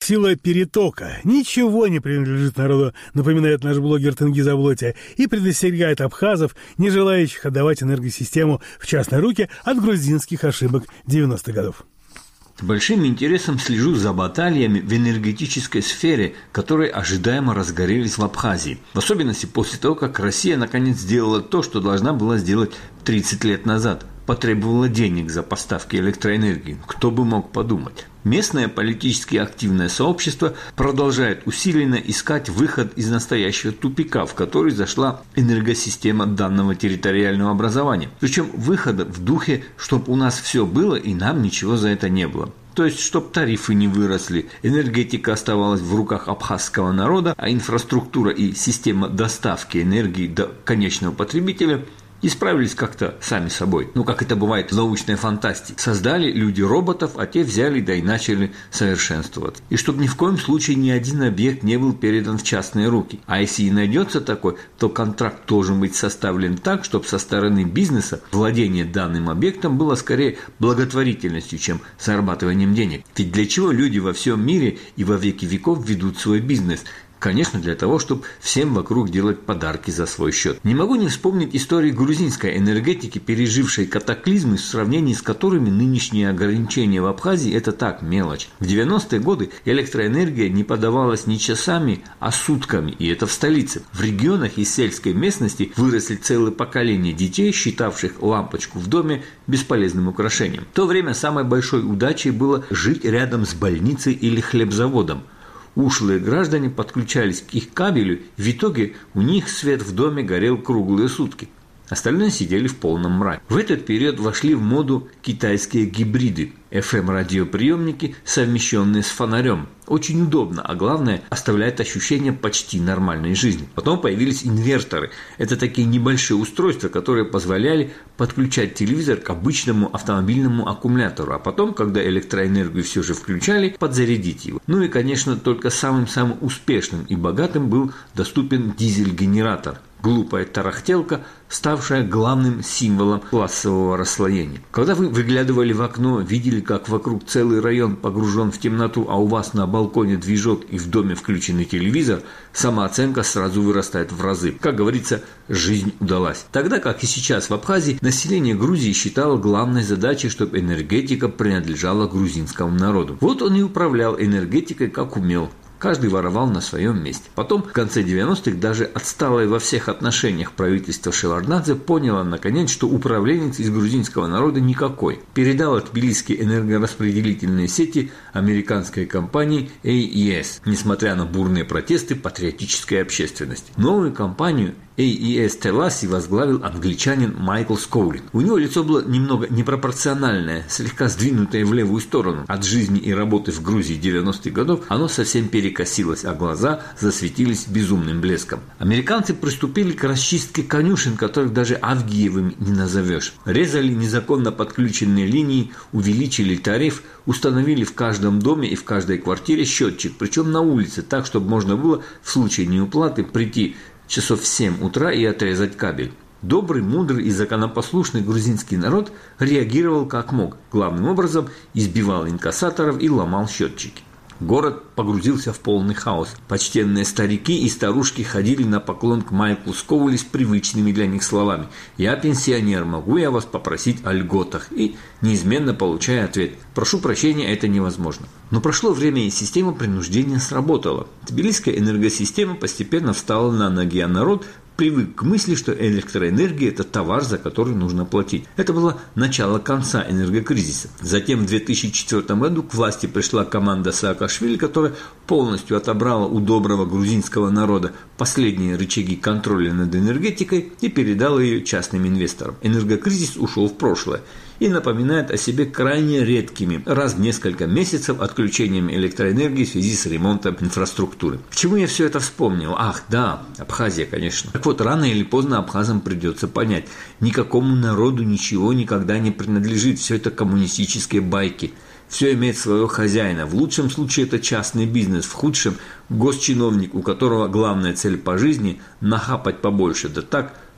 сила перетока. Ничего не принадлежит народу, напоминает наш блогер Тенгиз Аблотя, и предостерегает абхазов, не желающих отдавать энергосистему в частные руки, от грузинских ошибок 90-х годов. С большим интересом слежу за баталиями в энергетической сфере, которые ожидаемо разгорелись в Абхазии. В особенности после того, как Россия наконец сделала то, что должна была сделать 30 лет назад. Потребовала денег за поставки электроэнергии. Кто бы мог подумать. Местное политически активное сообщество продолжает усиленно искать выход из настоящего тупика, в который зашла энергосистема данного территориального образования. Причем выхода в духе, чтобы у нас все было и нам ничего за это не было. То есть, чтобы тарифы не выросли, энергетика оставалась в руках абхазского народа, а инфраструктура и система доставки энергии до конечного потребителя исправились как-то сами собой. Как это бывает в научной фантастике. Создали люди роботов, а те взяли да и начали совершенствоваться. И чтобы ни в коем случае ни один объект не был передан в частные руки. А если и найдется такой, то контракт должен быть составлен так, чтобы со стороны бизнеса владение данным объектом было скорее благотворительностью, чем зарабатыванием денег. Ведь для чего люди во всем мире и во веки веков ведут свой бизнес? Конечно, для того, чтобы всем вокруг делать подарки за свой счет. Не могу не вспомнить истории грузинской энергетики, пережившей катаклизмы, в сравнении с которыми нынешние ограничения в Абхазии – это так, мелочь. В 90-е годы электроэнергия не подавалась не часами, а сутками, и это в столице. В регионах и сельской местности выросли целые поколения детей, считавших лампочку в доме бесполезным украшением. В то время самой большой удачей было жить рядом с больницей или хлебзаводом. Ушлые граждане подключались к их кабелю, и в итоге у них свет в доме горел круглые сутки. Остальные сидели в полном мраке. В этот период вошли в моду китайские гибриды – FM-радиоприемники, совмещенные с фонарем. Очень удобно, а главное – оставляет ощущение почти нормальной жизни. Потом появились инверторы. Это такие небольшие устройства, которые позволяли подключать телевизор к обычному автомобильному аккумулятору. А потом, когда электроэнергию все же включали, подзарядить его. И, конечно, только самым-самым успешным и богатым был доступен дизель-генератор. Глупая тарахтелка, ставшая главным символом классового расслоения. Когда вы выглядывали в окно, видели, как вокруг целый район погружен в темноту, а у вас на балконе движок и в доме включенный телевизор, самооценка сразу вырастает в разы. Как говорится, жизнь удалась. Тогда, как и сейчас в Абхазии, население Грузии считало главной задачей, чтобы энергетика принадлежала грузинскому народу. Вот он и управлял энергетикой как умел. Каждый воровал на своем месте. Потом, в конце 90-х, даже отсталое во всех отношениях правительство Шеварднадзе поняло, наконец, что управленец из грузинского народа никакой. Передало тбилисские энергораспределительные сети американской компании AES, несмотря на бурные протесты патриотической общественности. Новую компанию AES Теласи возглавил англичанин Майкл Скоулин. У него лицо было немного непропорциональное, слегка сдвинутое в левую сторону. От жизни и работы в Грузии 90-х годов оно совсем перекосилось, а глаза засветились безумным блеском. Американцы приступили к расчистке конюшен, которых даже Авгиевым не назовешь. Резали незаконно подключенные линии, увеличили тариф, установили в каждом доме и в каждой квартире счетчик, причем на улице, так, чтобы можно было в случае неуплаты прийти часов в 7 утра и отрезать кабель. Добрый, мудрый и законопослушный грузинский народ реагировал как мог. Главным образом избивал инкассаторов и ломал счетчики. Город погрузился в полный хаос. Почтенные старики и старушки ходили на поклон к Майклу Скоули с привычными для них словами: «Я пенсионер, могу я вас попросить о льготах?» И неизменно получая ответ: «Прошу прощения, это невозможно». Но прошло время, и система принуждения сработала. Тбилисская энергосистема постепенно встала на ноги, а народ привык к мысли, что электроэнергия – это товар, за который нужно платить. Это было начало конца энергокризиса. Затем в 2004 году к власти пришла команда Саакашвили, которая полностью отобрала у доброго грузинского народа последние рычаги контроля над энергетикой и передала ее частным инвесторам. Энергокризис ушел в прошлое и напоминает о себе крайне редкими, раз в несколько месяцев, отключением электроэнергии в связи с ремонтом инфраструктуры. К чему я все это вспомнил? Ах, да, Абхазия, конечно. Так вот, рано или поздно абхазам придется понять: никакому народу ничего никогда не принадлежит, все это коммунистические байки. Все имеет своего хозяина. В лучшем случае это частный бизнес, в худшем – госчиновник, у которого главная цель по жизни – нахапать побольше, да так,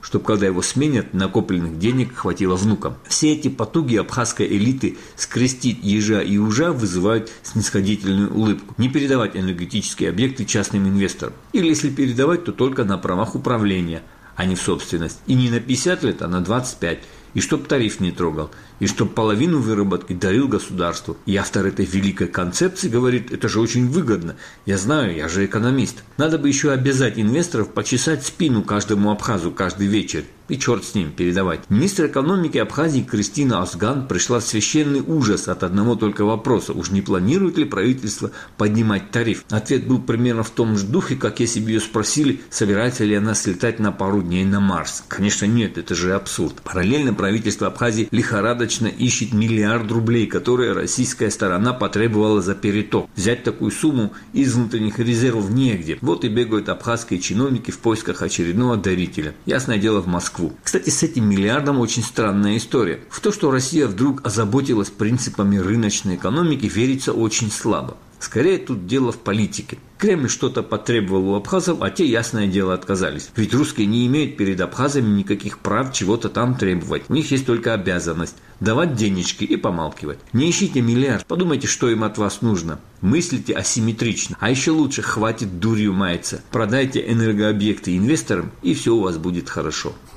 чтобы когда его сменят, накопленных денег хватило внукам. Все эти потуги абхазской элиты скрестить ежа и ужа вызывают снисходительную улыбку. Не передавать энергетические объекты частным инвесторам. Или если передавать, то только на правах управления, а не в собственность. И не на 50 лет, а на 25. И чтоб тариф не трогал. И чтоб половину выработки дарил государству. И автор этой великой концепции говорит, это же очень выгодно. Я знаю, я же экономист. Надо бы еще обязать инвесторов почесать спину каждому абхазу каждый вечер. И черт с ним, передавать. Министр экономики Абхазии Кристина Озган пришла в священный ужас от одного только вопроса. Уж не планирует ли правительство поднимать тариф? Ответ был примерно в том же духе, как если бы ее спросили, собирается ли она слетать на пару дней на Марс. Конечно, нет, это же абсурд. Параллельно правительство Абхазии лихорадочно ищет $1 миллиард, которые российская сторона потребовала за переток. Взять такую сумму из внутренних резервов негде. Вот и бегают абхазские чиновники в поисках очередного дарителя. Ясное дело, в Москву. Кстати, с этим миллиардом очень странная история. В то, что Россия вдруг озаботилась принципами рыночной экономики, верится очень слабо. Скорее, тут дело в политике. Кремль что-то потребовал у абхазов, а те, ясное дело, отказались. Ведь русские не имеют перед абхазами никаких прав чего-то там требовать. У них есть только обязанность давать денежки и помалкивать. Не ищите миллиард, подумайте, что им от вас нужно. Мыслите асимметрично. А еще лучше хватит дурью маяться. Продайте энергообъекты инвесторам, и все у вас будет хорошо.